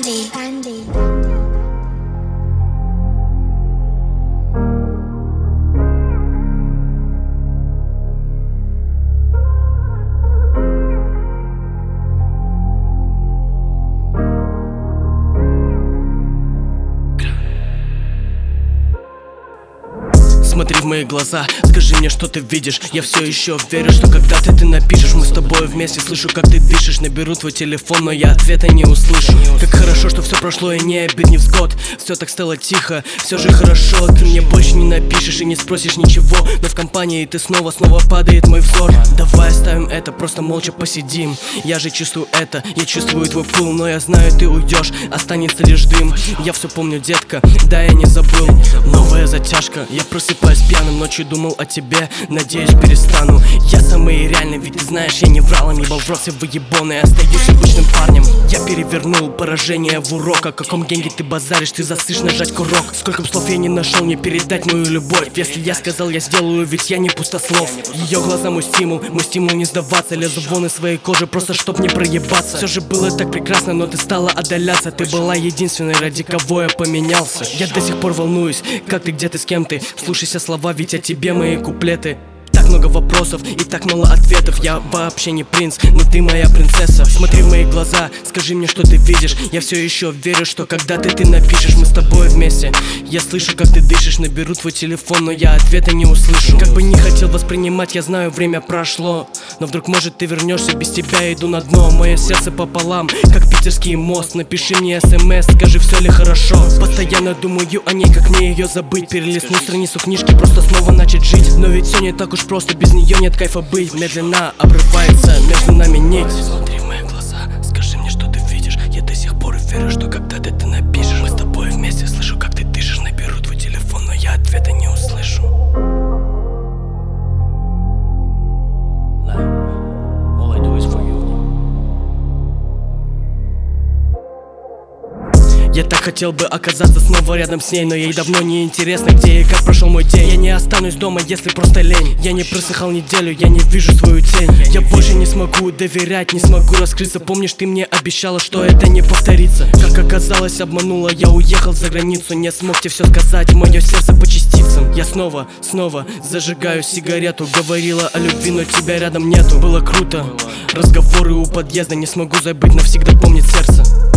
Смотри в мои глаза, скажи мне, что ты видишь. Я все еще верю, что когда-то ты напишешь. Мы с тобой вместе, слышу, как ты дышишь. Наберу твой телефон, но я ответа не услышу. Как хорошо, что все прошло и не обид, не взгод. Все так стало тихо, все же хорошо. Ты мне больше не напишешь и не спросишь ничего. Но в компании ты снова падает мой взор. Давай оставим это, просто молча посидим. Я же чувствую это, я чувствую твой пыл. Но я знаю, ты уйдешь, останется лишь дым. Я все помню, детка, да, я не забыл. Новая затяжка, я просыпаюсь пьяным, ночью думал о тебе, надеюсь перестану. Я самый реальный, ведь ты знаешь, я не врал, им ебал в рот, все выебоны, остаюсь обычным парнем. Я перевернул поражение в урок. О каком генге ты базаришь, ты засышь нажать курок. Сколько б слов я не нашел, не передать мою любовь. Если я сказал, я сделаю, ведь я не пустослов. Ее глаза мой стимул не сдаваться. Лезу вон из своей кожи, просто чтоб не проебаться. Все же было так прекрасно, но ты стала отдаляться. Ты была единственной, ради кого я поменялся. Я до сих пор волнуюсь, как ты, где ты, с кем ты. Слушайся слова, ведь о тебе мои куплеты. Так много вопросов и так мало ответов. Я вообще не принц, но ты моя принцесса. Смотри в мои глаза, скажи мне, что ты видишь. Я все еще верю, что когда-то ты напишешь. Мы с тобой вместе, я слышу, как ты дышишь. Наберу твой телефон, но я ответа не услышу. Как бы не хотел воспринимать, я знаю, время прошло. Но вдруг, может, ты вернешься, без тебя иду на дно. Мое сердце пополам, как питерский мост. Напиши мне смс, скажи, все ли хорошо. Постоянно думаю о ней, как мне ее забыть. Перелистну страницу книжки, просто снова начать жить. Но ведь все не так уж просто, без нее нет кайфа быть. Медленно обрывается между нами нить. Смотри в мои глаза, скажи мне, что ты видишь. Я до сих пор верю, что когда-то ты напишешь. Мы с тобой вместе, слышу, как ты дышишь. Наберу твой телефон, но я ответа не услышу. Я так хотел бы оказаться снова рядом с ней, но ей давно не интересно, где и как прошел мой день. Я не останусь дома, если просто лень. Я не просыхал неделю, я не вижу свою тень. Я больше не смогу доверять, не смогу раскрыться. Помнишь, ты мне обещала, что это не повторится. Как оказалось, обманула, я уехал за границу. Не смог тебе все сказать, мое сердце по частицам. Я снова зажигаю сигарету. Говорила о любви, но тебя рядом нету. Было круто, разговоры у подъезда. Не смогу забыть, навсегда помнит сердце.